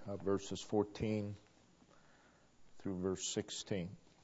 verses 14 through verse 16.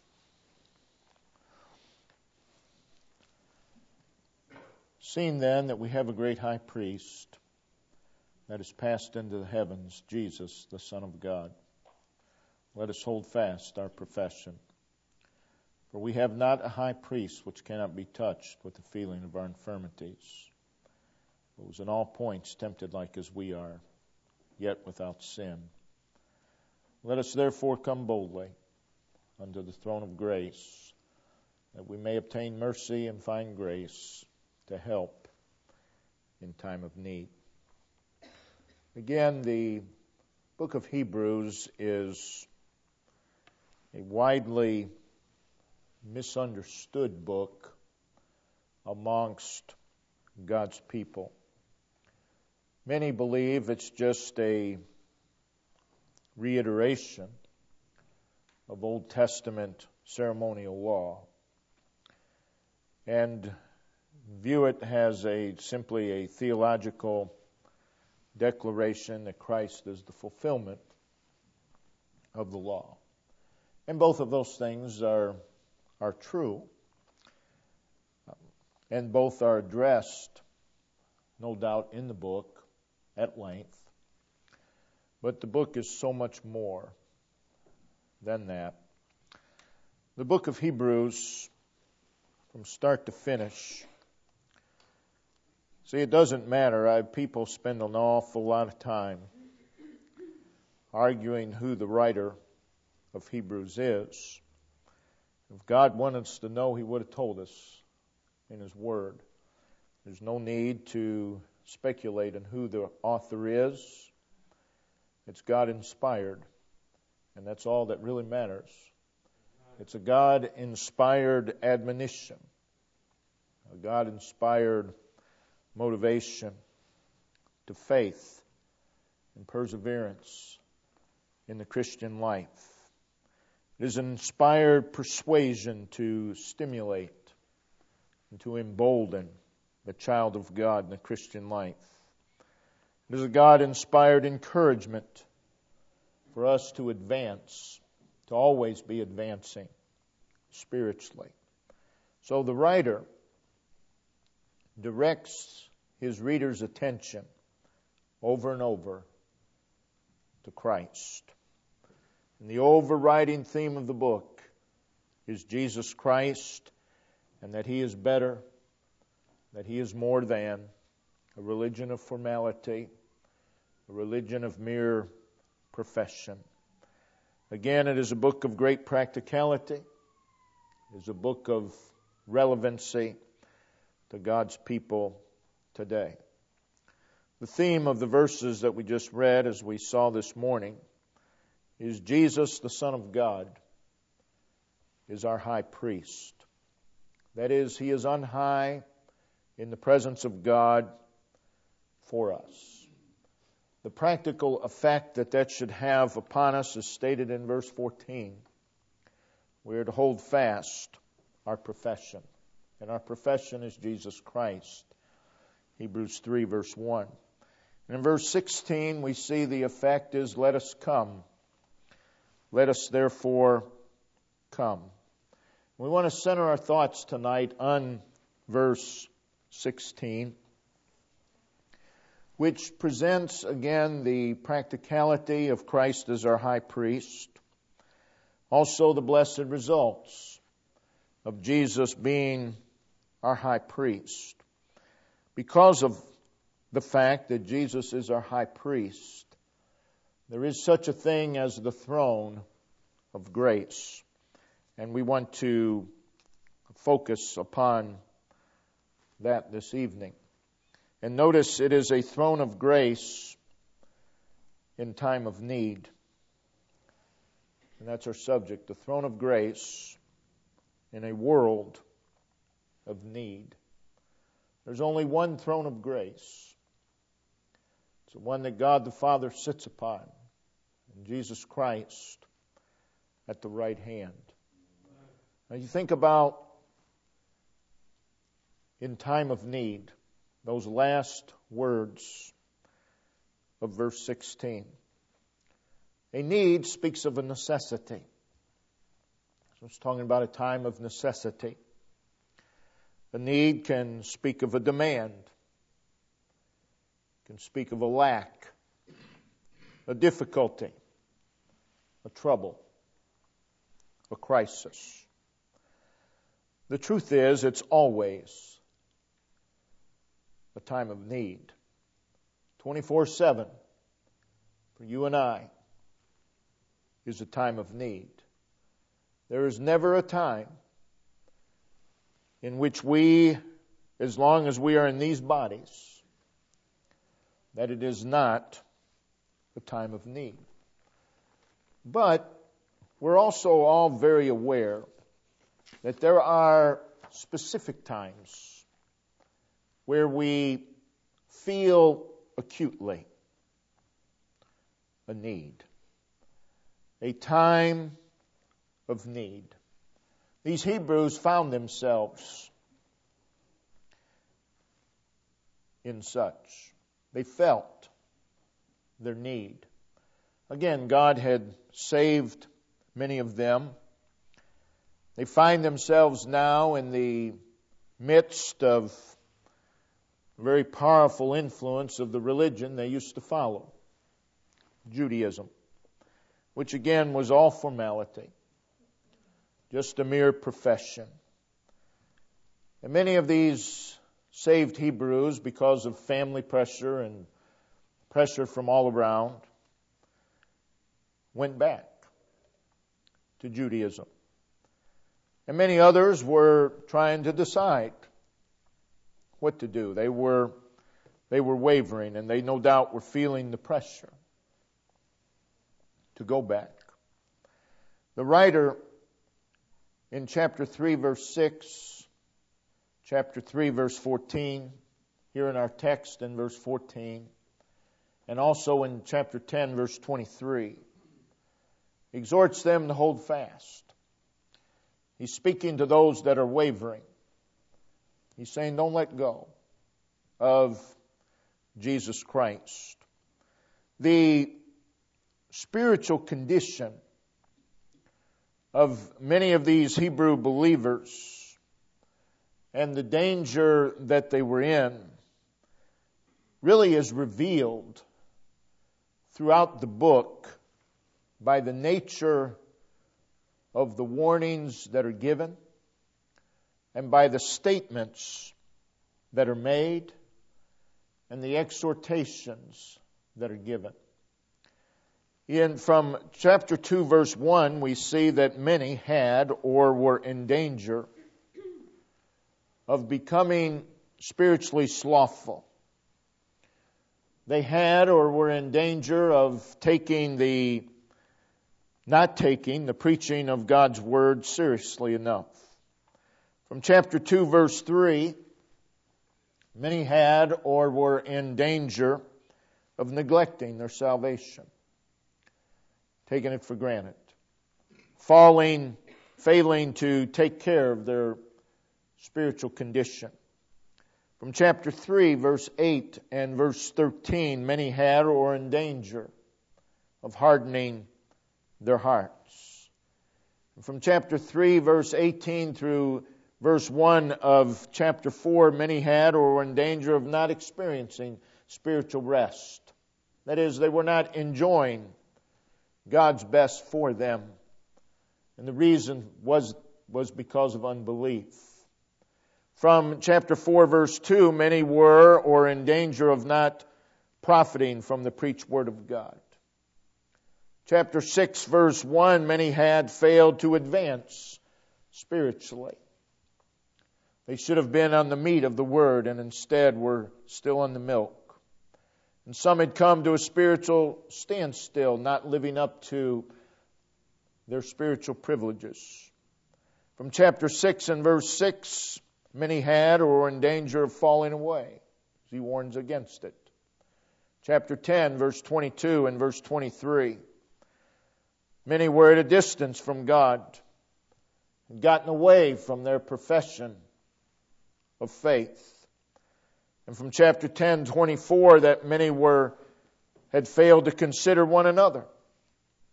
Seeing then that we have a great high priest that is passed into the heavens, Jesus, the Son of God, let us hold fast our profession. For we have not a high priest which cannot be touched with the feeling of our infirmities, who was in all points tempted like as we are, yet without sin. Let us therefore come boldly unto the throne of grace, that we may obtain mercy and find grace to help in time of need. Again, the book of Hebrews is a widely misunderstood book amongst God's people. Many believe it's just a reiteration of Old Testament ceremonial law and view it as simply a theological declaration that Christ is the fulfillment of the law. And both of those things are true, and both are addressed, no doubt, in the book at length. But the book is so much more than that. The book of Hebrews, from start to finish, see, it doesn't matter. People spend an awful lot of time arguing who the writer of Hebrews is. If God wanted us to know, He would have told us in His Word. There's no need to speculate on who the author is. It's God-inspired, and that's all that really matters. It's a God-inspired admonition, a God-inspired motivation to faith and perseverance in the Christian life. It is an inspired persuasion to stimulate and to embolden the child of God in the Christian life. It is a God-inspired encouragement for us to advance, to always be advancing spiritually. So the writer directs his reader's attention over and over to Christ. And the overriding theme of the book is Jesus Christ, and that He is better, that He is more than a religion of formality, a religion of mere profession. Again, it is a book of great practicality. It is a book of relevancy to God's people today. The theme of the verses that we just read, as we saw this morning, is Jesus, the Son of God, is our high priest. That is, He is on high in the presence of God for us. The practical effect that should have upon us is stated in verse 14. We are to hold fast our profession, and our profession is Jesus Christ. Hebrews 3, verse 1. And in verse 16, we see the effect is, let us come. Let us therefore come. We want to center our thoughts tonight on verse 16, which presents again the practicality of Christ as our high priest, also the blessed results of Jesus being our high priest. Because of the fact that Jesus is our high priest, there is such a thing as the throne of grace. And we want to focus upon that this evening. And notice it is a throne of grace in time of need. And that's our subject, the throne of grace in a world of need. There's only one throne of grace. It's the one that God the Father sits upon, and Jesus Christ at the right hand. Now you think about in time of need, those last words of verse 16. A need speaks of a necessity. So it's talking about a time of necessity. A need can speak of a demand, can speak of a lack, a difficulty, a trouble, a crisis. The truth is, it's always a time of need. 24/7 for you and I is a time of need. There is never a time in which we, as long as we are in these bodies, that it is not a time of need. But we're also all very aware that there are specific times where we feel acutely a need, a time of need. These Hebrews found themselves in such. They felt their need. Again, God had saved many of them. They find themselves now in the midst of very powerful influence of the religion they used to follow, Judaism, which again was all formality, just a mere profession. And many of these saved Hebrews, because of family pressure and pressure from all around, went back to Judaism. And many others were trying to decide what to do. They were wavering, and they no doubt were feeling the pressure to go back. The writer in chapter 3, verse 6, chapter 3, verse 14, here in our text in verse 14, and also in chapter 10, verse 23, exhorts them to hold fast. He's speaking to those that are wavering. He's saying, don't let go of Jesus Christ. The spiritual condition of many of these Hebrew believers and the danger that they were in really is revealed throughout the book by the nature of the warnings that are given and by the statements that are made and the exhortations that are given. From chapter 2, verse 1, we see that many had or were in danger of becoming spiritually slothful. They had or were in danger of not taking the preaching of God's Word seriously enough. From chapter 2, verse 3, many had or were in danger of neglecting their salvation, taking it for granted, failing to take care of their spiritual condition. From chapter 3, verse 8 and verse 13, many had or were in danger of hardening their hearts. From chapter 3, verse 18 through verse 1 of chapter 4, many had or were in danger of not experiencing spiritual rest. That is, they were not enjoying God's best for them. And the reason was because of unbelief. From chapter 4, verse 2, many were or in danger of not profiting from the preached word of God. Chapter 6, verse 1, many had failed to advance spiritually. They should have been on the meat of the word and instead were still on the milk. And some had come to a spiritual standstill, not living up to their spiritual privileges. From chapter 6 and verse 6, many had or were in danger of falling away. He warns against it. Chapter 10, verse 22 and verse 23. Many were at a distance from God, had gotten away from their profession of faith. And from chapter 10, 24, that many had failed to consider one another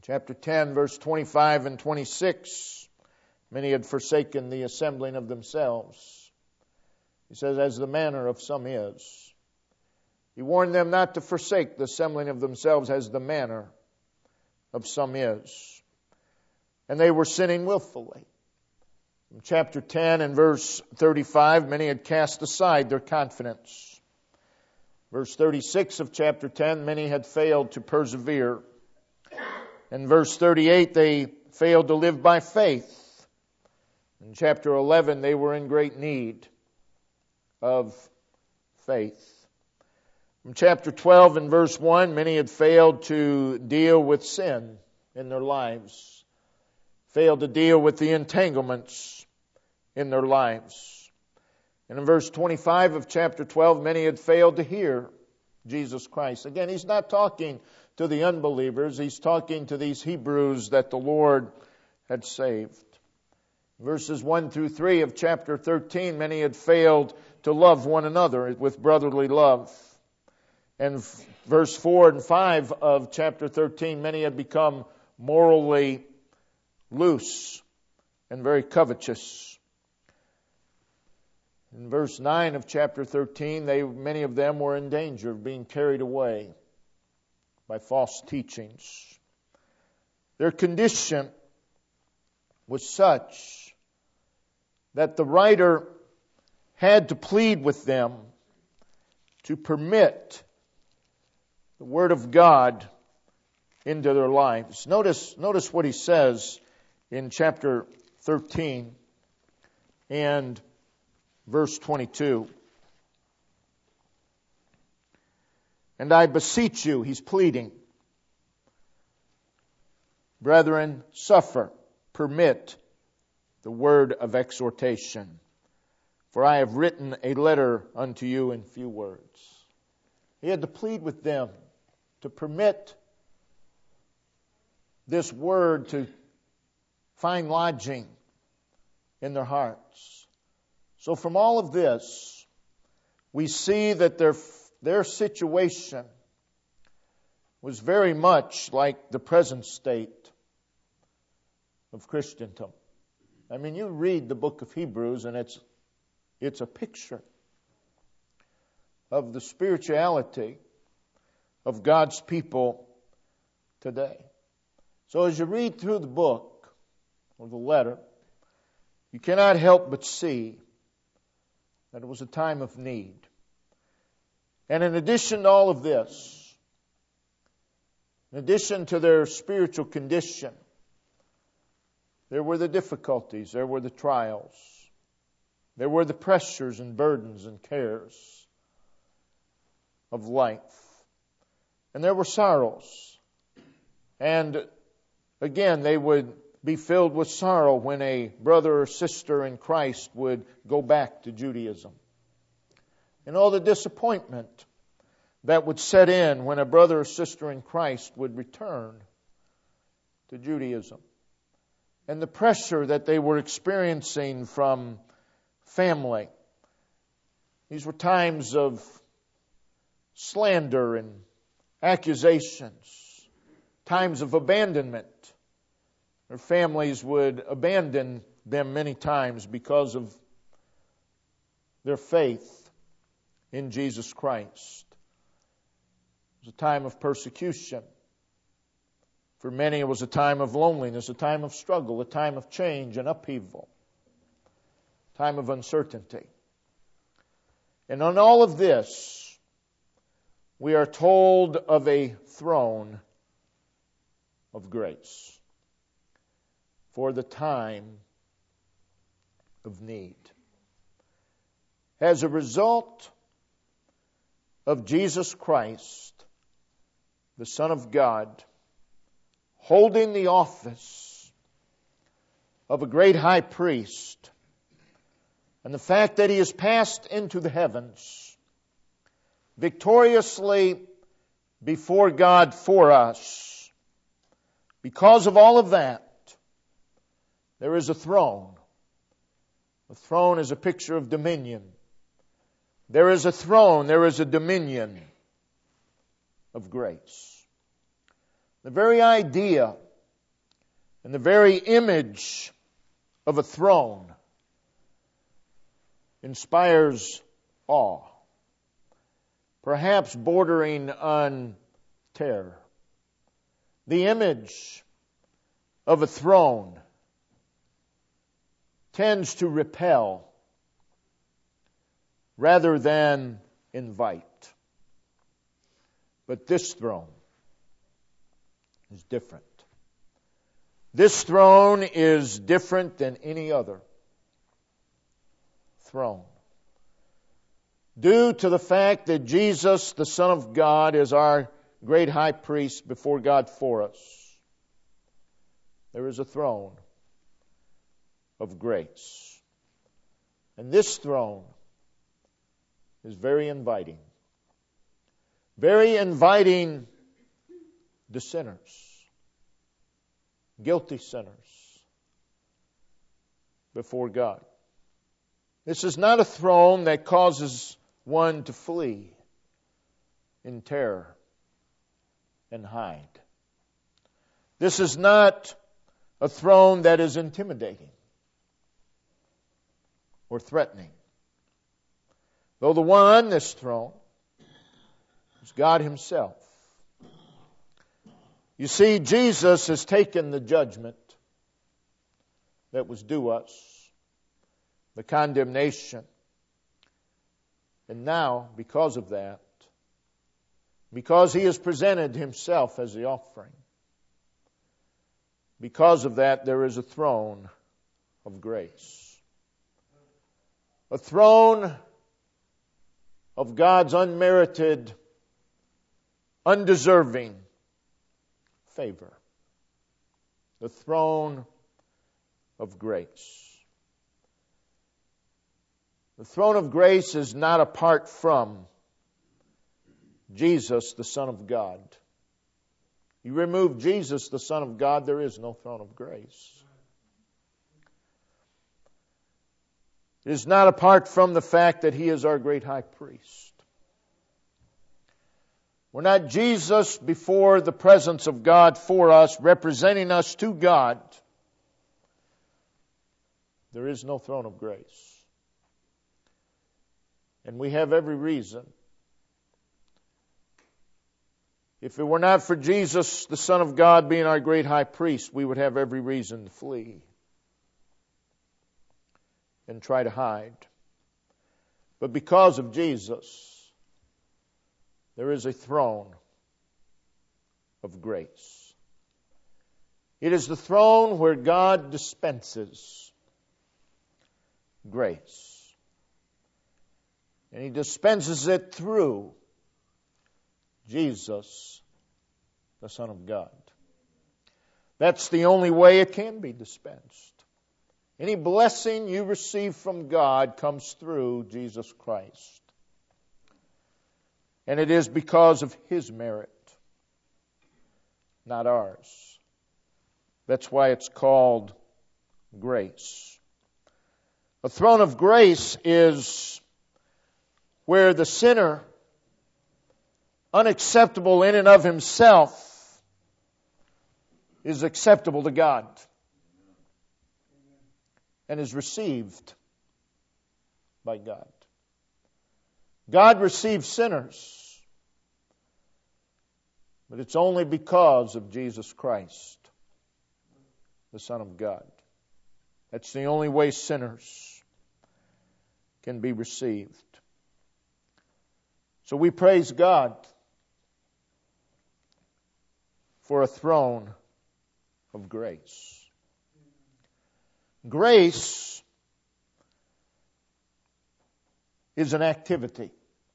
Chapter 10, verse 25 and 26, many had forsaken the assembling of themselves. He says, as the manner of some is. He warned them not to forsake the assembling of themselves as the manner of some is. And they were sinning willfully. In chapter 10 and verse 35, many had cast aside their confidence. Verse 36 of chapter 10, many had failed to persevere. In verse 38, they failed to live by faith. In chapter 11, they were in great need of faith. In chapter 12 and verse 1, many had failed to deal with sin in their lives, failed to deal with the entanglements in their lives. And in verse 25 of chapter 12, many had failed to hear Jesus Christ. Again, he's not talking to the unbelievers. He's talking to these Hebrews that the Lord had saved. Verses 1 through 3 of chapter 13, many had failed to love one another with brotherly love. And verse 4 and 5 of chapter 13, many had become morally loose and very covetous. In verse 9 of chapter 13, many of them were in danger of being carried away by false teachings. Their condition was such that the writer had to plead with them to permit the Word of God into their lives. Notice what he says in chapter 13 and verse 22. And I beseech you, he's pleading, brethren, suffer, permit the word of exhortation. For I have written a letter unto you in few words. He had to plead with them to permit this word to find lodging in their hearts. So from all of this, we see that their situation was very much like the present state of Christendom. I mean, you read the book of Hebrews and it's a picture of the spirituality of God's people today. So as you read through the book or the letter, you cannot help but see that it was a time of need. And in addition to all of this, in addition to their spiritual condition, there were the difficulties, there were the trials, there were the pressures and burdens and cares of life. And there were sorrows. And again, they would be filled with sorrow when a brother or sister in Christ would go back to Judaism. And all the disappointment that would set in when a brother or sister in Christ would return to Judaism. And the pressure that they were experiencing from family. These were times of slander and accusations, times of abandonment. Their families would abandon them many times because of their faith in Jesus Christ. It was a time of persecution. For many, it was a time of loneliness, a time of struggle, a time of change and upheaval, a time of uncertainty. And on all of this, we are told of a throne of grace for the time of need. As a result of Jesus Christ, the Son of God, holding the office of a great high priest, and the fact that he has passed into the heavens victoriously before God for us, because of all of that, there is a throne. The throne is a picture of dominion. There is a throne, there is a dominion of grace. The very idea And the very image of a throne inspires awe, perhaps bordering on terror. The image of a throne tends to repel rather than invite. But this throne is different. This throne is different than any other throne. Due to the fact that Jesus, the Son of God, is our great high priest before God for us, there is a throne of grace. And this throne is very inviting. Very inviting to sinners, guilty sinners, before God. This is not a throne that causes one to flee in terror and hide. This is not a throne that is intimidating or threatening. Though the one on this throne is God Himself. You see, Jesus has taken the judgment that was due us, the condemnation. And now, because of that, because He has presented Himself as the offering, because of that, there is a throne of grace. A throne of God's unmerited, undeserving favor. The throne of grace. The throne of grace is not apart from Jesus, the Son of God. You remove Jesus, the Son of God, there is no throne of grace. It is not apart from the fact that He is our great high priest. We're not Jesus before the presence of God for us, representing us to God. There is no throne of grace. And we have every reason. If it were not for Jesus, the Son of God, being our great high priest, we would have every reason to flee and try to hide. But because of Jesus, there is a throne of grace. It is the throne where God dispenses grace. And He dispenses it through Jesus, the Son of God. That's the only way it can be dispensed. Any blessing you receive from God comes through Jesus Christ. And it is because of His merit, not ours. That's why it's called grace. A throne of grace is where the sinner, unacceptable in and of himself, is acceptable to God and is received by God. God receives sinners, but it's only because of Jesus Christ, the Son of God. That's the only way sinners can be received. So we praise God for a throne of grace. Grace is an activity.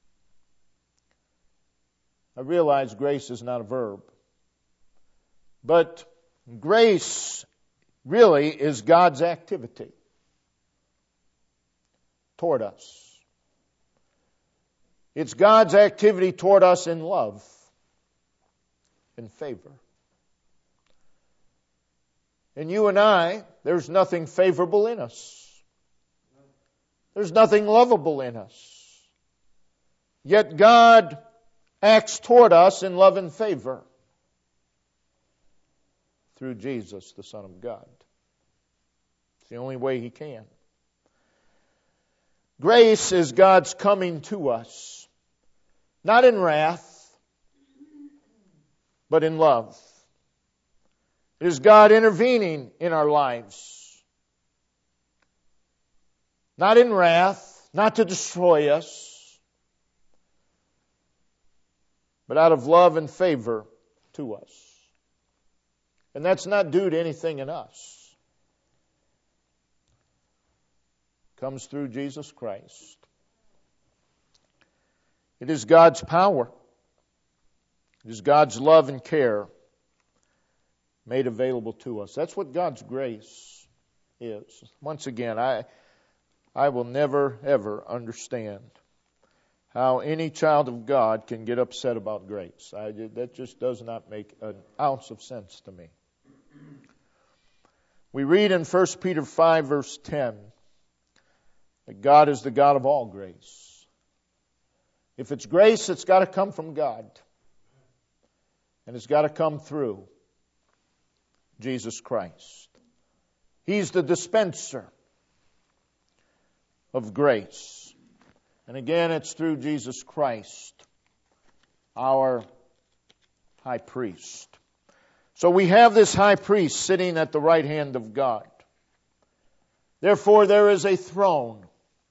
I realize grace is not a verb, but grace really is God's activity toward us. It's God's activity toward us in love, in favor. And you and I, there's nothing favorable in us. There's nothing lovable in us. Yet God acts toward us in love and favor through Jesus, the Son of God. It's the only way He can. Grace is God's coming to us, not in wrath, but in love. It is God intervening in our lives, not in wrath, not to destroy us, but out of love and favor to us. And that's not due to anything in us. It comes through Jesus Christ. It is God's power. It is God's love and care made available to us. That's what God's grace is. Once again, I will never, ever understand how any child of God can get upset about grace. That just does not make an ounce of sense to me. We read in 1 Peter 5, verse 10, that God is the God of all grace. If it's grace, it's got to come from God. And it's got to come through Jesus Christ. He's the dispenser of grace. And again, it's through Jesus Christ, our high priest. So we have this high priest sitting at the right hand of God. Therefore, there is a throne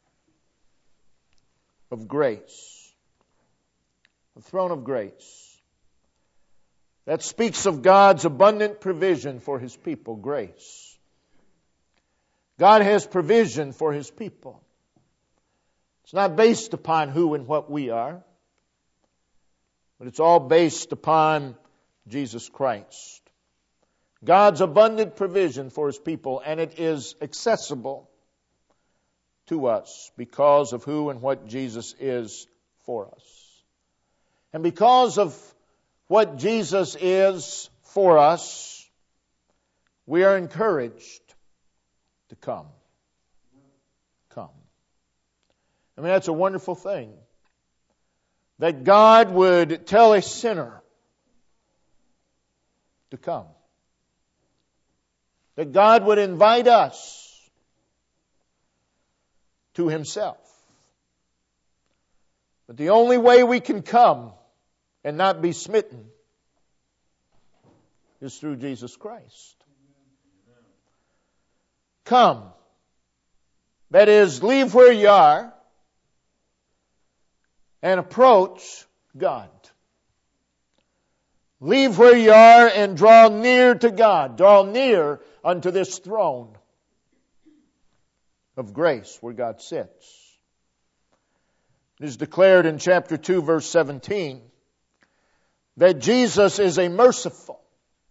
of grace. A throne of grace. That speaks of God's abundant provision for His people, grace. God has provision for His people. It's not based upon who and what we are, but it's all based upon Jesus Christ. God's abundant provision for His people, and it is accessible to us because of who and what Jesus is for us. And because of what Jesus is for us, we are encouraged to come. Come. I mean, that's a wonderful thing. That God would tell a sinner to come. That God would invite us to Himself. But the only way we can come and not be smitten is through Jesus Christ. Come. That is, leave where you are and approach God. Leave where you are and draw near to God. Draw near unto this throne of grace where God sits. It is declared in chapter 2, verse 17, that Jesus is a merciful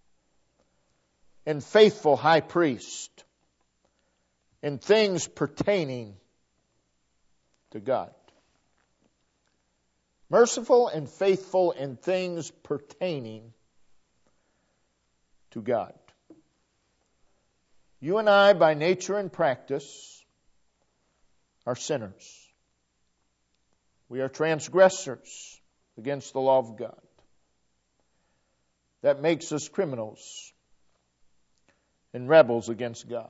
and faithful high priest in things pertaining to God. Merciful and faithful in things pertaining to God. You and I, by nature and practice, are sinners. We are transgressors against the law of God. That makes us criminals and rebels against God.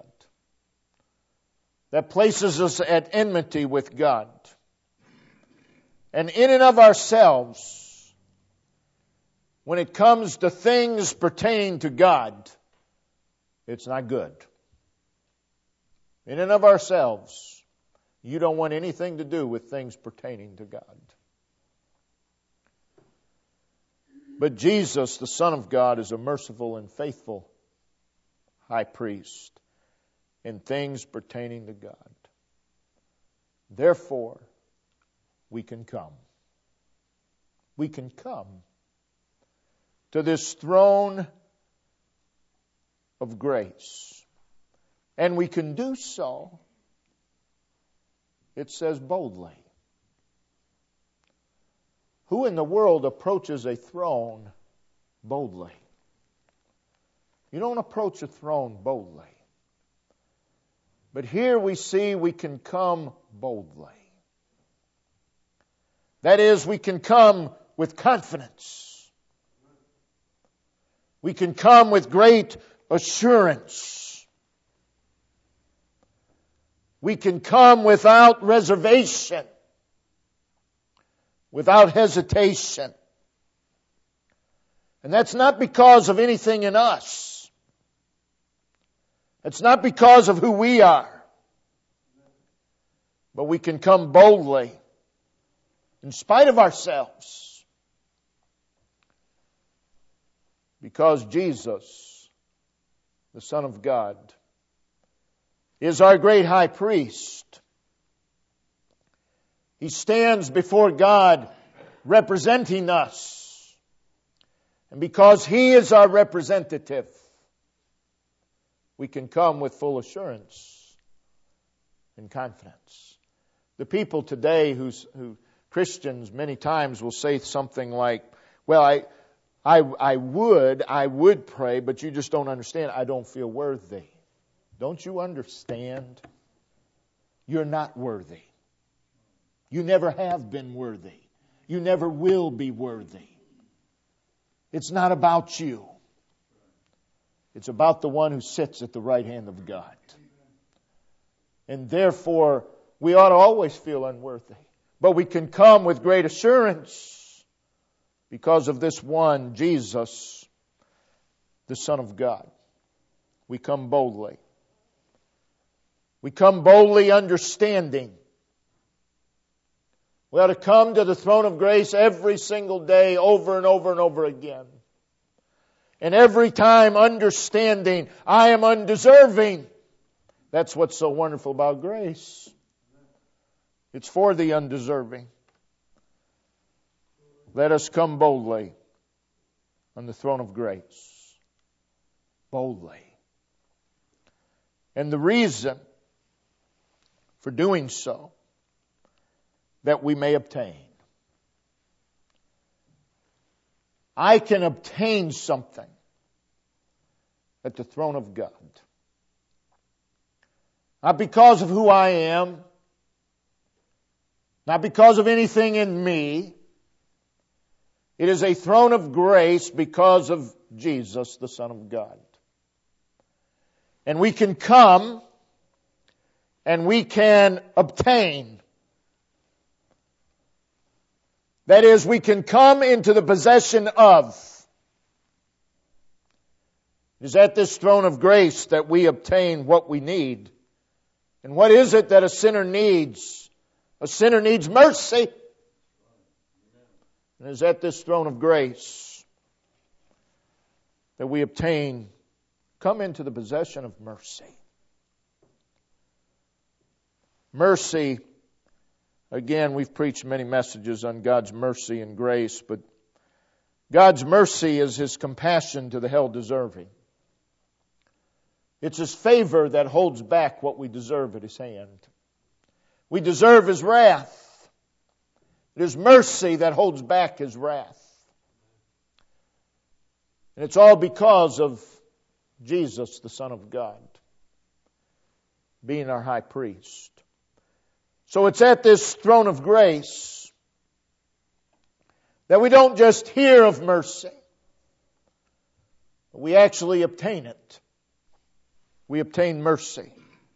That places us at enmity with God. And in and of ourselves, when it comes to things pertaining to God, it's not good. In and of ourselves, you don't want anything to do with things pertaining to God. But Jesus, the Son of God, is a merciful and faithful high priest in things pertaining to God. Therefore, we can come. We can come to this throne of grace. And we can do so, it says, boldly. Who in the world approaches a throne boldly? You don't approach a throne boldly. But here we see we can come boldly. That is, we can come with confidence. We can come with great assurance. We can come without reservation, without hesitation. And that's not because of anything in us. It's not because of who we are. But we can come boldly, in spite of ourselves, because Jesus, the Son of God, is our great high priest. He stands before God representing us. And because He is our representative, we can come with full assurance and confidence. The people today who Christians many times will say something like, well, I would pray, but you just don't understand. I don't feel worthy. Don't you understand? You're not worthy. You never have been worthy. You never will be worthy. It's not about you. It's about the one who sits at the right hand of God. And therefore, we ought to always feel unworthy. But we can come with great assurance because of this one, Jesus, the Son of God. We come boldly. We come boldly understanding. We ought to come to the throne of grace every single day, over and over and over again. And every time understanding, I am undeserving. That's what's so wonderful about grace. It's for the undeserving. Let us come boldly on the throne of grace. Boldly. And the reason for doing so, that we may obtain. I can obtain something at the throne of God. Not because of who I am, not because of anything in me. It is a throne of grace because of Jesus, the Son of God. And we can come and we can obtain. That is, we can come into the possession of. It is at this throne of grace that we obtain what we need. And what is it that a sinner needs? A sinner needs mercy. And it is at this throne of grace that we obtain, come into the possession of mercy. Mercy, again, we've preached many messages on God's mercy and grace, but God's mercy is His compassion to the hell-deserving. It's His favor that holds back what we deserve at His hand. We deserve His wrath. It is mercy that holds back His wrath. And it's all because of Jesus, the Son of God, being our high priest. So it's at this throne of grace that we don't just hear of mercy, but we actually obtain it. We obtain mercy.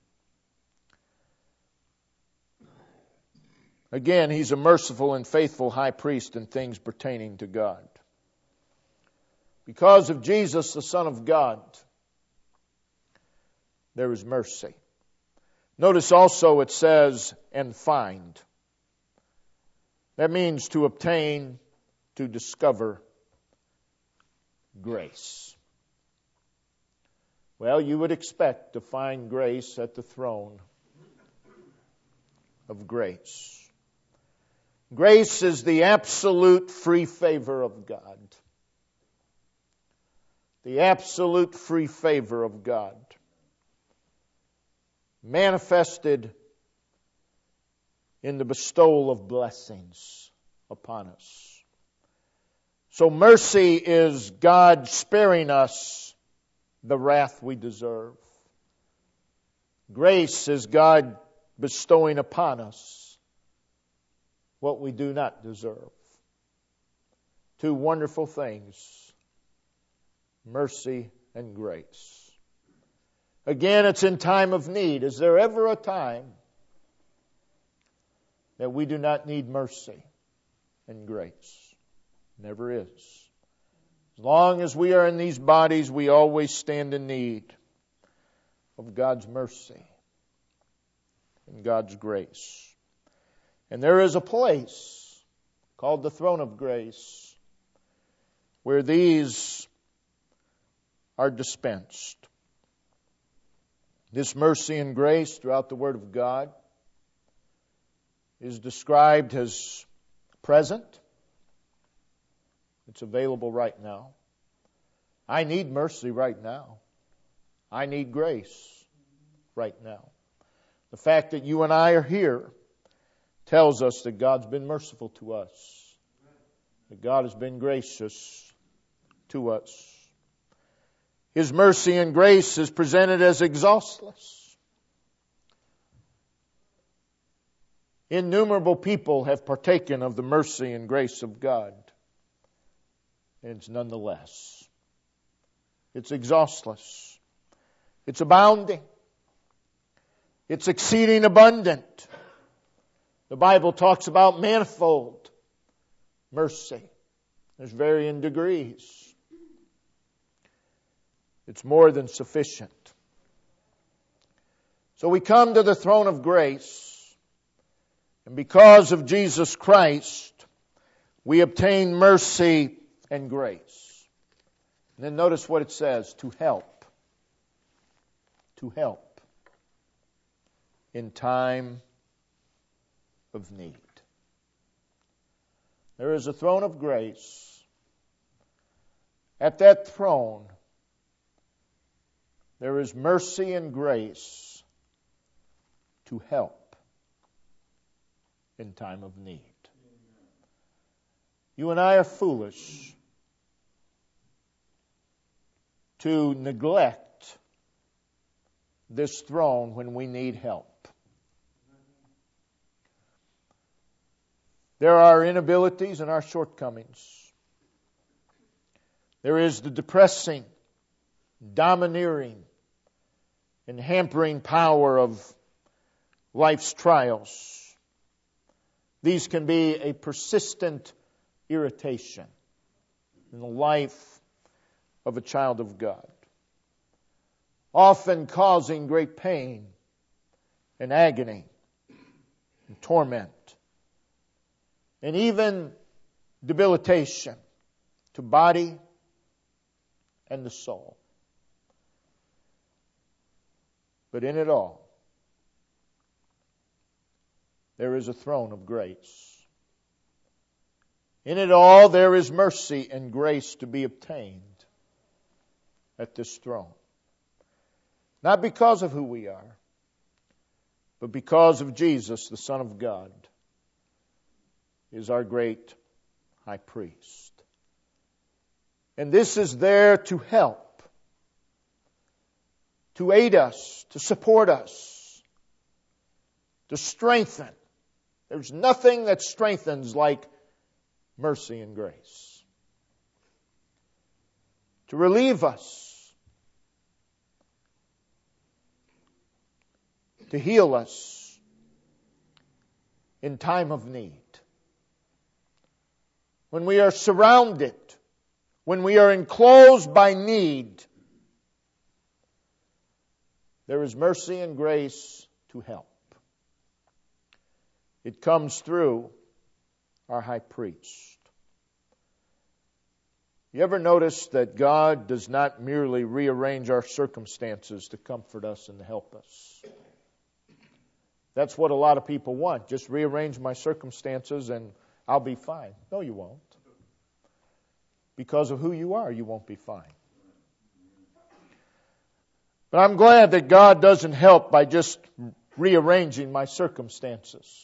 Again, He's a merciful and faithful high priest in things pertaining to God. Because of Jesus, the Son of God, there is mercy. Notice also it says, and find. That means to obtain, to discover grace. Well, you would expect to find grace at the throne of grace. Grace is the absolute free favor of God. The absolute free favor of God. Manifested in the bestowal of blessings upon us. So mercy is God sparing us the wrath we deserve. Grace is God bestowing upon us what we do not deserve. Two wonderful things, mercy and grace. Again, it's in time of need. Is there ever a time that we do not need mercy and grace? Never is. As long as we are in these bodies, we always stand in need of God's mercy and God's grace. And there is a place called the throne of grace where these are dispensed. This mercy and grace throughout the Word of God is described as present. It's available right now. I need mercy right now. I need grace right now. The fact that you and I are here tells us that God's been merciful to us, that God has been gracious to us. His mercy and grace is presented as exhaustless. Innumerable people have partaken of the mercy and grace of God. And it's nonetheless. It's exhaustless. It's abounding. It's exceeding abundant. The Bible talks about manifold mercy. There's varying degrees. It's more than sufficient. So we come to the throne of grace, and because of Jesus Christ, we obtain mercy and grace. And then notice what it says, to help. To help in time of need. There is a throne of grace. At that throne, there is mercy and grace to help in time of need. You and I are foolish to neglect this throne when we need help. There are inabilities and our shortcomings. There is the depressing, domineering, and hampering power of life's trials. These can be a persistent irritation in the life of a child of God, often causing great pain and agony and torment, and even debilitation to body and the soul. But in it all, there is a throne of grace. In it all, there is mercy and grace to be obtained at this throne. Not because of who we are, but because of Jesus, the Son of God, is our great high priest. And this is there to help, to aid us, to support us, to strengthen. There's nothing that strengthens like mercy and grace. To relieve us, to heal us in time of need. When we are surrounded, when we are enclosed by need, there is mercy and grace to help. It comes through our high priest. You ever notice that God does not merely rearrange our circumstances to comfort us and to help us? That's what a lot of people want. Just rearrange my circumstances and I'll be fine. No, you won't. Because of who you are, you won't be fine. But I'm glad that God doesn't help by just rearranging my circumstances.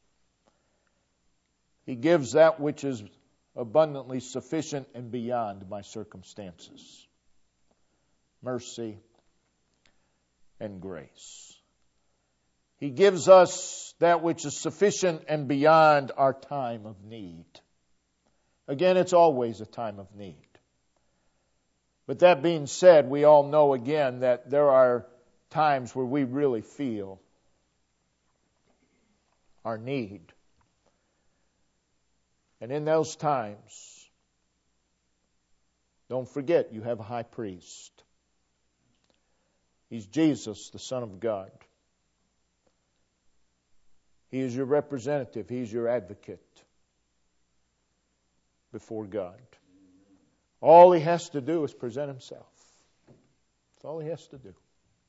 He gives that which is abundantly sufficient and beyond my circumstances. Mercy and grace. He gives us that which is sufficient and beyond our time of need. Again, it's always a time of need. But that being said, we all know again that there are times where we really feel our need. And in those times, don't forget you have a high priest. He's Jesus, the Son of God. He is your representative. He's your advocate before God. All he has to do is present himself. That's all he has to do.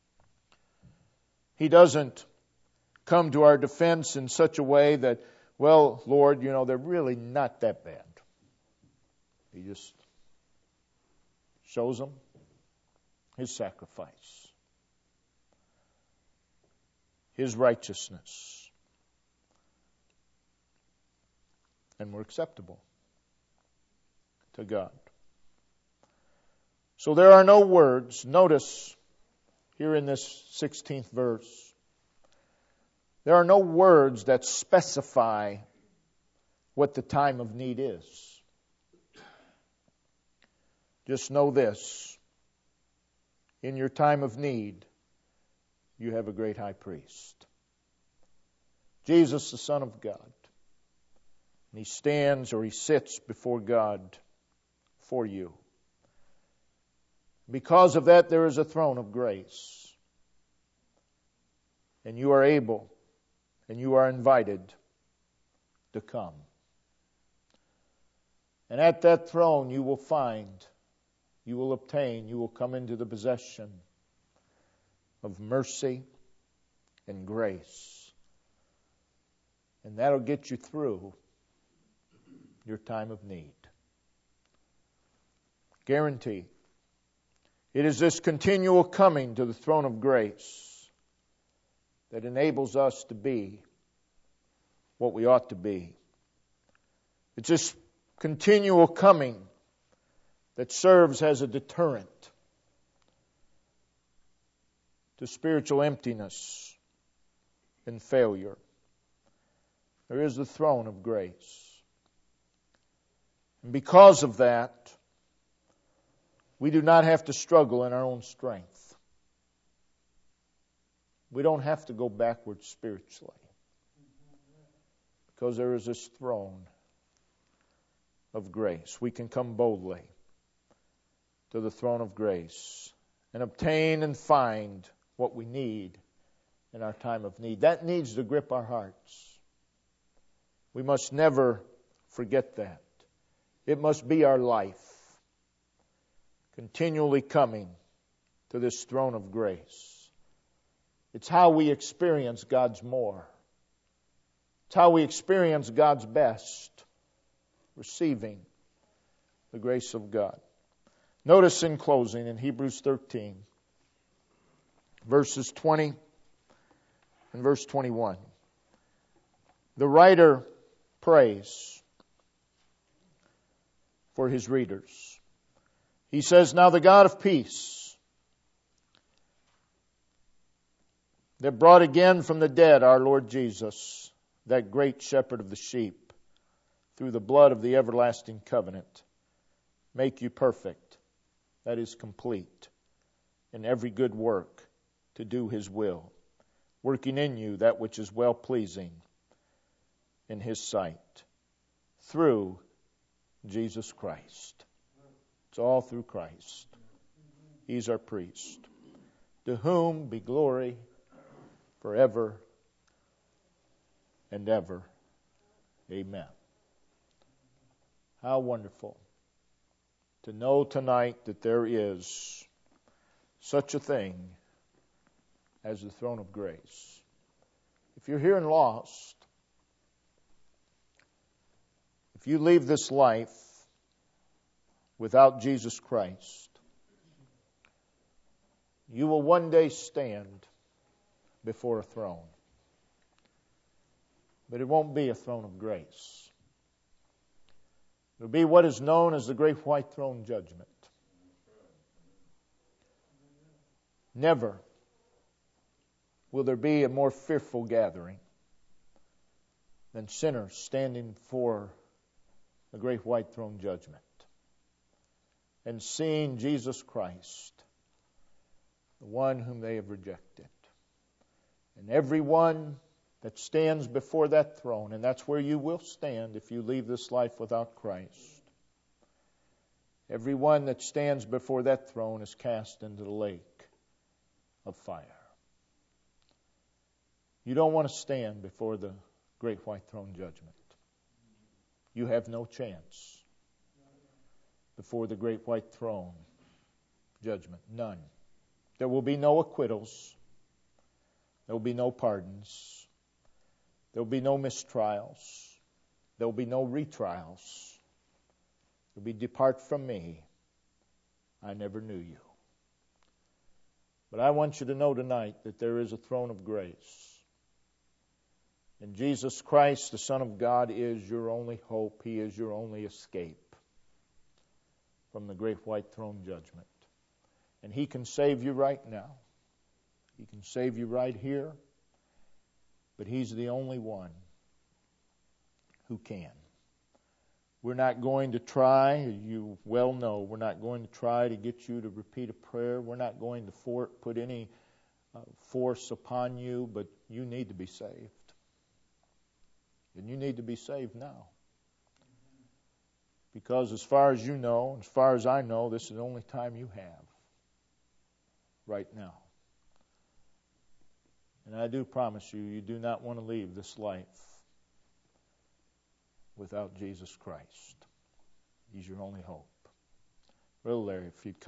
He doesn't come to our defense in such a way that, well, Lord, they're really not that bad. He just shows them his sacrifice, his righteousness, and we're acceptable to God. So there are no words. Notice here in this 16th verse, there are no words that specify what the time of need is. Just know this. In your time of need, you have a great high priest. Jesus, the Son of God. And he stands or he sits before God for you. Because of that, there is a throne of grace. And you are able and you are invited to come. And at that throne you will find, you will obtain, you will come into the possession of mercy and grace. And that'll get you through your time of need. Guarantee. It is this continual coming to the throne of grace that enables us to be what we ought to be. It's this continual coming that serves as a deterrent to spiritual emptiness and failure. There is the throne of grace. And because of that, we do not have to struggle in our own strength. We don't have to go backwards spiritually. Because there is this throne of grace. We can come boldly to the throne of grace and obtain and find what we need in our time of need. That needs to grip our hearts. We must never forget that. It must be our life. Continually coming to this throne of grace. It's how we experience God's more. It's how we experience God's best. Receiving the grace of God. Notice in closing in Hebrews 13, verses 20 and verse 21. The writer prays for his readers. He says, "Now the God of peace, that brought again from the dead our Lord Jesus, that great shepherd of the sheep, through the blood of the everlasting covenant, make you perfect," that is complete, "in every good work to do His will, working in you that which is well-pleasing in His sight, through Jesus Christ." It's all through Christ. He's our priest. To whom be glory forever and ever. Amen. How wonderful to know tonight that there is such a thing as the throne of grace. If you're here and lost, if you leave this life without Jesus Christ, you will one day stand before a throne. But it won't be a throne of grace. It will be what is known as the Great White Throne Judgment. Never will there be a more fearful gathering than sinners standing before the Great White Throne Judgment. and seeing Jesus Christ, the one whom they have rejected. And everyone that stands before that throne, and that's where you will stand if you leave this life without Christ. Everyone that stands before that throne is cast into the lake of fire. You don't want to stand before the great white throne judgment. You have no chance before the great white throne judgment. None. There will be no acquittals. There will be no pardons. There will be no mistrials. There will be no retrials. There will be, depart from me. I never knew you. But I want you to know tonight that there is a throne of grace. And Jesus Christ, the Son of God, is your only hope. He is your only escape from the great white throne judgment. And He can save you right now. He can save you right here. But He's the only one who can. We're not going to try, you well know, we're not going to try to get you to repeat a prayer. We're not going to put any force upon you, but you need to be saved. And you need to be saved now. Because as far as you know, as far as I know, this is the only time you have. Right now. And I do promise you, you do not want to leave this life without Jesus Christ. He's your only hope. Brother Larry, if you'd come.